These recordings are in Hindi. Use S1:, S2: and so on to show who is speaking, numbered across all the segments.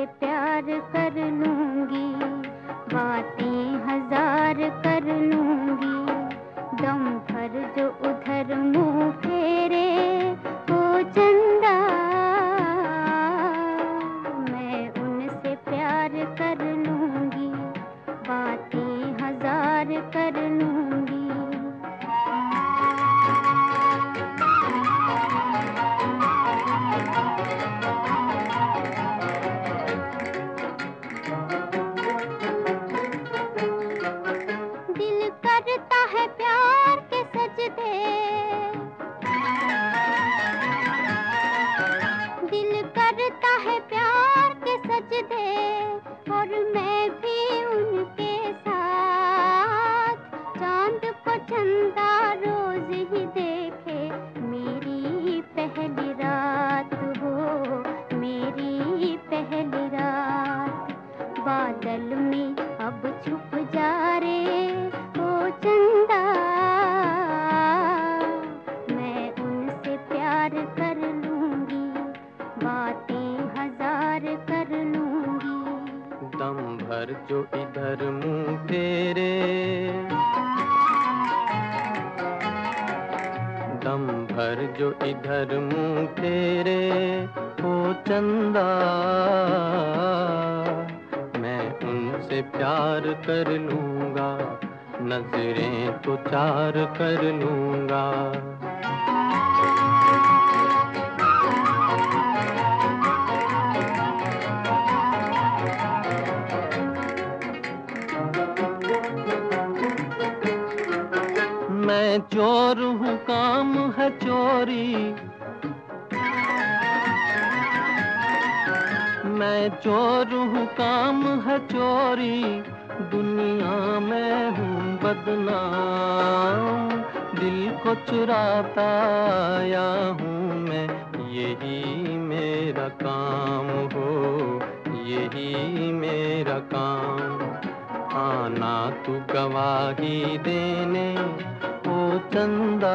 S1: प्यार कर लूंगी, बातें हजार कर लूंगी। दम भर जो उधर मुंह फेरे वो चंदा, मैं उनसे प्यार कर लूंगी, बातें हजार कर लूंगी। दिल करता है प्यार के सजदे, दिल करता है प्यार के सजदे, और मैं भी उनके साथ। चांद को चंदा रोज ही देखे, मेरी पहली रात हो, मेरी पहली रात। बादल में अब छुप जा रे ओ चंदा, मैं उनसे प्यार कर लूंगी, बातें हजार कर लूंगी।
S2: दम भर जो इधर मुंह फेरे, दम भर जो इधर मुंह फेरे ओ चंदा, मैं उनसे प्यार कर लूंगा, नजरें तो चार कर लूंगा। मैं चोर हूँ काम है चोरी, मैं चोर हूँ काम है चोरी, दुनिया में हूँ बदनाम। दिल को चुराता आया हूँ मैं, यही मेरा काम हो, यही मेरा काम। आना तू गवाही देने ओ चंदा,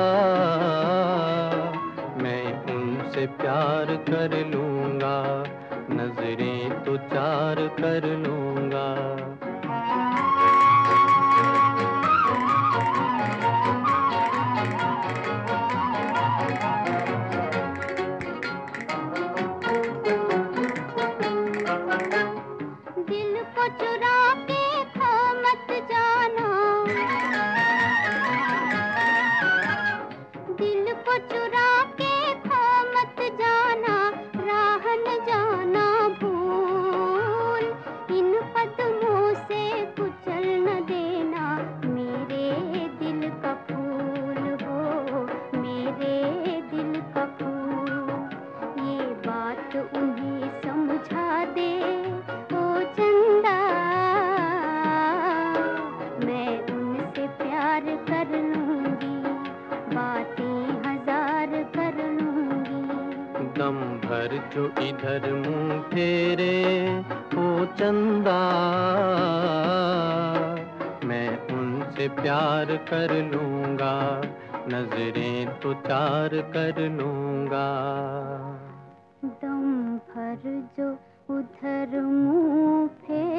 S2: मैं उनसे प्यार कर लूंगा, नजरें तो चार कर लूंगा।
S1: दिल को चुरा के खो मत जाना, दिल को चुरा के खो मत जाना, राह न जाना भूल। इन कदमों से कुचल न देना मेरे दिल का फूल हो, मेरे दिल का फूल। ये बात उन्हें समझा दे ओ चंदा, मैं उनसे प्यार कर लूंगी, बातें हजार कर लूंगी।
S2: दम भर जो इधर मुंह फेरे ओ चंदा, मैं उनसे प्यार कर लूंगा, नजरें तो चार कर लूंगा।
S1: दम भर जो उधर मुंह फेरे